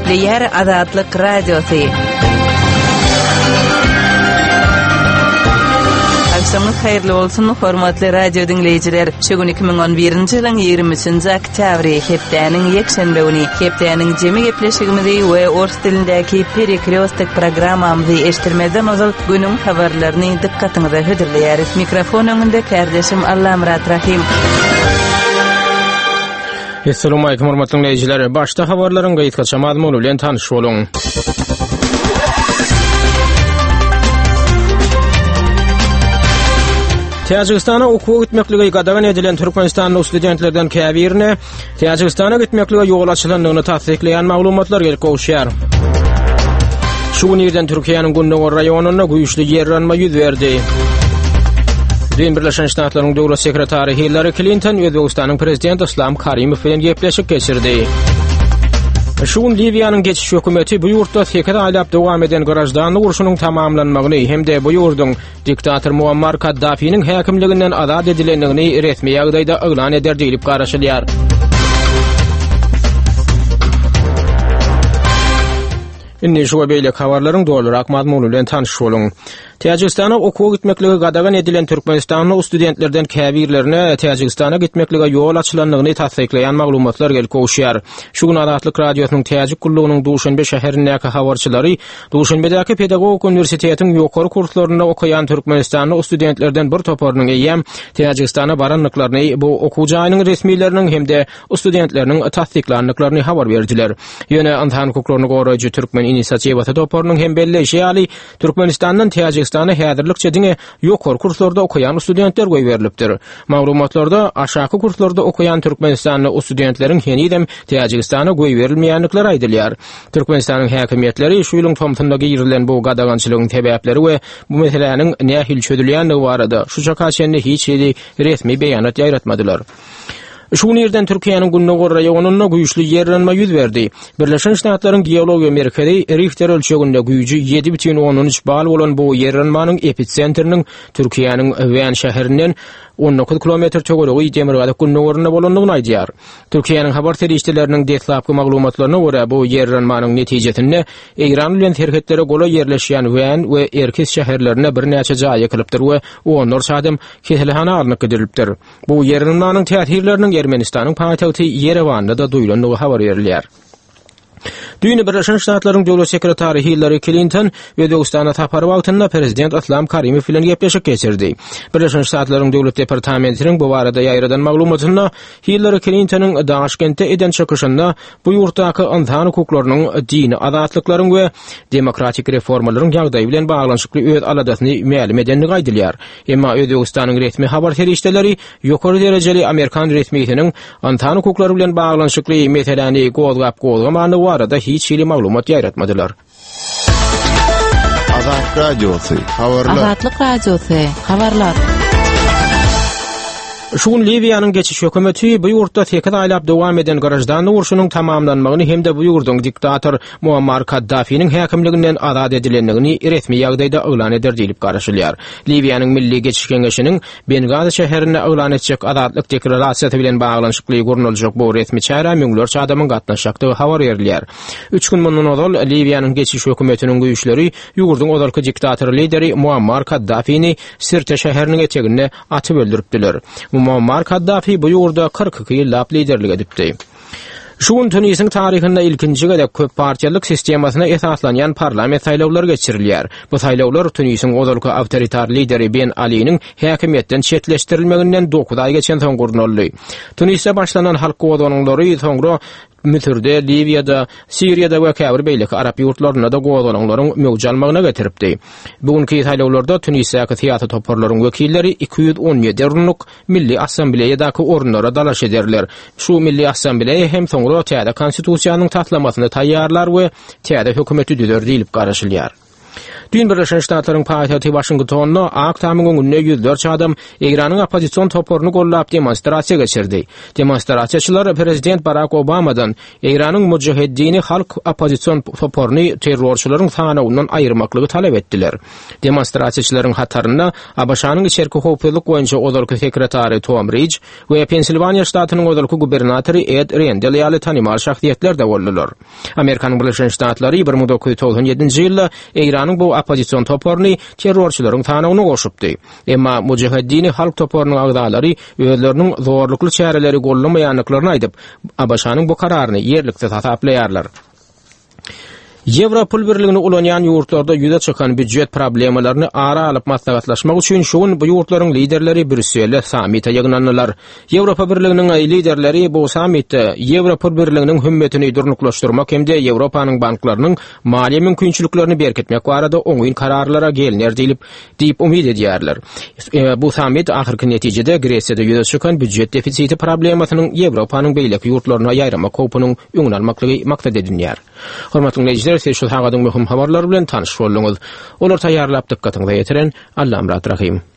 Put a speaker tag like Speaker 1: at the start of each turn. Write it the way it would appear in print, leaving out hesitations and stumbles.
Speaker 1: Eşitliyer Azatlyk Radiosu. Akşamınız hayırlı olsun, hormatly radio dinleyijiler. Şugun 2011-nji ýylyň 23-nji oktýabry hepdäniň ýekşenbe güni hepdäniň jemi gepleşigimizi we ors dilindäki perikrostik programmamyzy eşitdirmeden ozal günüň habarlaryny dikkatyňize höderleýäris. Mikrofon öňünde kardeşim Allamrat Rahim.
Speaker 2: Assalamu alaykum hormatly dinleyijiler. Başda habarlaryň gaýtgaça mazmuny bilen tanyş boluň. Täjikistana okuw gitmekligi gadagan edilen Türkmenistanlyk studentlerden käbirine Täjikistana gitmekligi ýol açylandygyny tasdikleýän maglumatlar gelip gowşýar. Şu ýerden Türkiýanyň Gündöňür raýonuna güýçli ýerranma ýüz berdi. Birleşen Ştatlaryň döwlet sekretary Hillary Clinton Özbegistanyň prezidenti Islom Karimow bilen gepleşik geçirdi. Şuň Libiýanyň geçiş hökümeti bu ýurtda 8 aýlap dowam eden garajdanlyk urşunyň tamamlanmagyny hemde bu ýurduň diktator Muammar Kaddafiň häkimliginden azad edilendigini resmi ýagdaýda elan eder diýilip garaşylýar. Inni şu beýle habarlaryň dolarak mazmuny bilen tanyş boluň. Täjikistana okuw gitmekligi gadagan edilen Türkmenistanlyk studentlerden käbirlerine Täjikistana gitmekligi ýol açylandygyny tasdikleýän maglumatlar gelip gowşýar. Şu gün Azatlyk radiosynyň Täjik gullugynyň Duşanbe şäherindäki habarçylary Duşanbedäki pedagogik universitetiň ýokary kurslaryna okuyan Türkmenistanlyk studentlerden bir toparynyň eýem Täjikistana baranlyklaryny bu okuw jaýynyň resmiýetleriniň hemde studentleriniň tasdiklandyklaryny habar berdiler. Ýöne Antan hukuklaryny goraýjy Türkmen inisiatiwaty toparynyň hem belleşi ýaly Türkmenistandan Täjikistana häzirlikçe diňe ýokary kurslarda okuyan studentler goý berilipdir. Maglumatlarda aşaky kurslarda okuyan Türkmenistanly studentleriň henidem Täjikistana goý berilmeýänlikleri aýdylýar. Türkmenistanyň häkimetleri şu ýylyň tomtunda girilen bu gadagançylygyň sebäpleri we bu meseleniň nähil çödülýändigi barada şu çakaçenli hiç resmi beýanat ýaratmadylar. Şu ýerden Türkiýanyň Gündöňür raýonuna güýçli ýerranma ýüz berdi. Birleşen Ştatlaryň geologiýa merkezi Richter ölçeginde güýji 7,13 bal bolan bu ýerranmanyň episentriniň Türkiýanyň Wän şäherinden 19 kilometr töweregi Demirgazyk Gündöňürinde bolandygyny aýdýar. Türkiýanyň habar terişçileriniň detlapky maglumatlaryna görä bu ýerranmanyň netijesinde Eýran bilen terhetleri gola ýerleşýän Wän we Erkis şäherlerine bir näçe jaý ýekilipdir we onlar sadym keselhana alnyp gidilipdir. Bu ýerranmanyň täsirleriniň Ermenistanyň paýtagty Yerewanda da duýulandygy habar berilýär. Düýni Birleşen Ştatlaryň döwlet sekretary Hillary Clinton Özbegistana tapary wagtynda prezident Islom Karimow bilen gepleşik geçirdi. Birleşen Ştatlaryň döwlet departamentiniň bu barada ýaýradan maglumatynda Hillary Clinton'yň Daşkentde eden çykyşynda bu ýurtdaky insan hukuklarynyň dini azatlyklaryň we demokratik reformalaryň ýagdaýy bilen baglanşykly öz aladasyny mälim edendigi aýdylýar. Emma Özbegistanyň resmi habar terişçileri ýokary derejeli Amerikan resmiýetiniň insan hukuklary bilen baglanşykly meseleni gozgap-gozgamanyny arada hiç ýyly maglumat ýaratmadylar.
Speaker 3: Azatlyk radiosu habarlar.
Speaker 1: Azatlyk radiosu habarlar.
Speaker 2: Şuň Libiýanyň geçiş hökümeti bu ýurtda 8 aýlap dowam eden garajdanlyk urşunyň tamamlanmagyny hemde bu ýurduň diktator Muammar Kaddafiň häkimliginden azad edilendigini resmi ýagdaýda elan eder diýilip garaşylýar. Libiýanyň Milli Geçiş Keňeşiniň Bengazi şäherine elan etjek azatlyk deklarasiýasy bilen baglanşykly görnüljek bu resmi çäre müňlerçe adamyň gatnaşykdygy habar berilýär. 3 gün mundan ozal Libiýanyň geçiş hökümetiniň güýçleri ýurduň ozalky diktator lideri Muammar Kaddafiň Sirte şäheriniň eteginde atyp öldüripdiler. Muammar Kaddafi bu ýurda 42 ýyllap liderlik edipdi. Şuň Tunisiň taryhynda ilkinji gedek köp partiýalyk sistemasyna esaslanýan parlament saýlawlary geçirilýär. Bu saýlawlar Tunisiň ozalky awtoritar lideri Ben Ali'niň häkimetden çetleşdirilmeginden 9 aý geçen soň gurnuldy. Tunisde başlanan halk gowdanyňlary soňra Misirde, Libyada, Siriýada we käbir beýleki Arap ýurtlaryna da gowdanyňlaryň möwjalmagyna getiripdi. Bugunky saýlawlarda Tunisiýaky siýasat toparlaryň wekilleri 217 runluk Milli Assambleýadaky orunlara dalaş ederler. Şu Milli Assambleýa hem soňra täze konstitusiýanyň taslamasyny taýýarlar we täze hökümeti düzer diýilip garaşylýar. Dün Birleşen Ştatlaryň paýtagy Washingtonda aktamyň öňünde ýüzlerçe adam Iranyň opozisiýon toporunu gollap demonstrasiýa geçirdi. Demonstrasiýaçylar Prezident Barack Obamadan Iranyň mujahidini halk opozisiýon toporunu terrorçylaryň sanawynyň aýyrmaklygy talap etdiler. Demonstrasiýaçylaryň hatarynda ABŞ-nyň içerki howpsuzlyk boýunça odalky sekretary Tom Ridge we Pensilvaniya ştatynyň odalky gubernatory Ed Rendell ýaly tanymal şahsiýetler de boldular. Amerikanyň Birleşen Ştatlary 1997-nji ýylda Iranyň bu opozisiýon toporunu terrorçylaryň tanawyna goşupdy. Emma mujahidini halk toporunyň agdalary özleriniň zorlukly çäreleri gollamaýanlyklaryny aýdyp, ABŞ-nyň bu kararyny ýerlikde tasaplaýarlar. Ýewropol birligini ulanýan ýurtlarda ýüze çykan büdjet problemalaryny ara alyp maslahatlaşmak üçin şuň bu ýurtlaryň liderleri Brüsselde samita ýygnandylar. Ýewropa birliginiň liderleri bu samitde Ýewropol birliginiň hümmetini durnuklaşdyrmak hemde Ýewropanyň banklarynyň maliýe mümkinçiliklerini berkitmek barada oňyn kararlara gelinýär diýip umid edýärler. Bu samit ahyrky netijede Gresiýada ýüze çykan büdjet defisiti problemasynyň Ýewropanyň beýleki ýurtlaryna ýaýramak howpunyň öňüne almaklygy maksat edilýär. Hormatly dinleýijiler, siz şu hagadyň möhüm habarlar bilen tanyş bolduňyz. Olar taýýarlap dikkatyňizi ýetiren Allah rahim.